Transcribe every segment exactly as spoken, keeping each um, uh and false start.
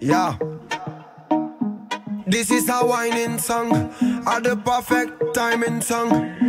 Yeah. This is a whining song, a the perfect timing song.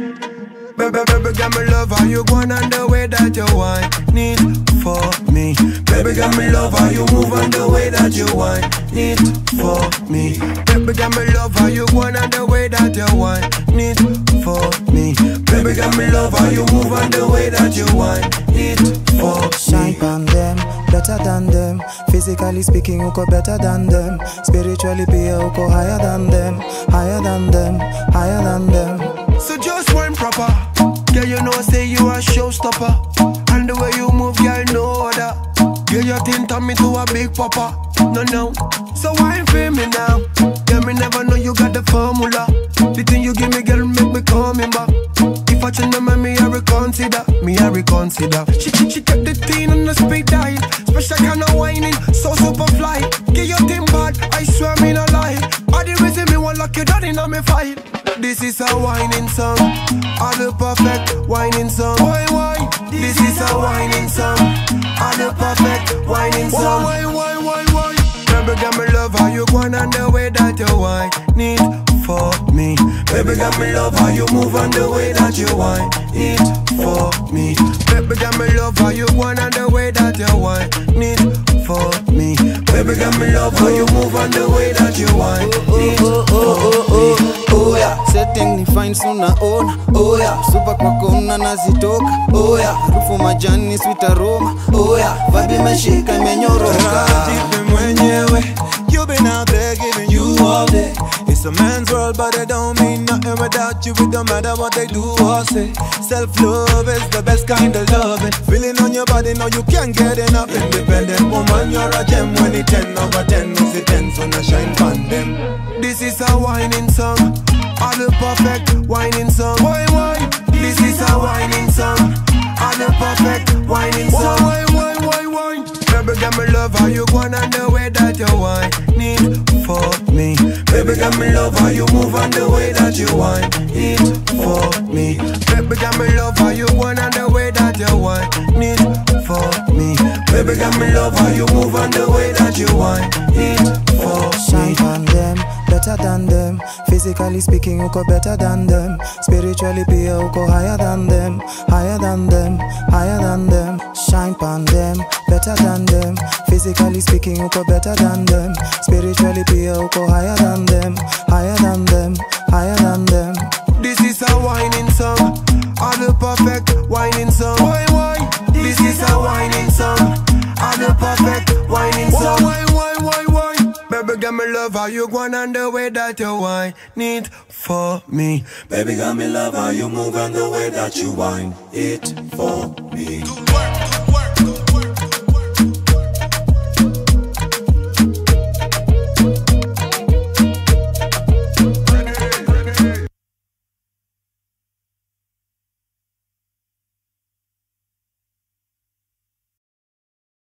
Baby, baby, got me love how you going on the way that you whine need for me. Baby, got me love how you move on the way that you whine need for me. Baby, got me love how you going on the way that you whine need for me. Baby, got me love how you move on the way that you whine need for me. Shine on them, better than them. Physically speaking, uko better than them. Spiritually, pia uko higher than them, higher than them, higher than them. So just one proper, girl, you know say you a showstopper. And the way you move, girl, no other. Girl, you think turn me to a big papa. No, no. So why for me now? Girl, me never know you got the formula. The thing you give me, girl, make me coming back. If I change my mind, me I reconsider, me I reconsider. She she she kept the thing on the speed dial. Special kind of whining, so super fly. Get your thing bad, I swear me no lie. All the reason me want lock you down in me fight. This is a whining song, all the perfect whining song. Why why? This is a whining song, all the perfect whining song. Why why why why? Baby, got me love how you going on the way that you whine need for me. Baby, got me love how you move on the way that you whine need for me. Baby, got me love how you going on the way that you whine need for me. Baby, got me love how you move on the way that you whine need for me. Oh yeah, setting ni fine suna ona. Oh yeah, super kwa kona nazitoka. Oh yeah, harufu majani sweet aroma. Oh yeah, vibe imeshika imenyoroka. Jipe mwenyewe, you been out there giving you all day. It's a man's world but it don't mean nothing without you. It don't matter what they do or say. Self-love is the best kind of loving. Feeling on your body, now you can't get enough. Independent woman, you're a gem. When it ten over ten, it's a ten, so now shine on them. This is a whining song, all the perfect whining song. Why why? This is a whining song, all the perfect whining song. Why why why why? Baby, got me love how you going on the way that you whine need for me. Baby, got me love how you move on the way that you whine need for me. Baby, got me love how you going on the way that you whine need for me. Baby, got me love how you move on the way that you whine need for me. Shine on them, better than them. Physically speaking, uko better than them. Spiritually, pia uko higher than them, higher than them, higher than them. Shine on them, better than them. Physically speaking, uko better than them. Spiritually, pia uko higher than them, higher than them, higher than them. This is a whining song, all the perfect whining song. Why why? This is a whining song, all the perfect whining song. Why why why why? Baby, got me love how you going on the way that you whine need for me. Baby, got me love how you move on the way that you whine it for me.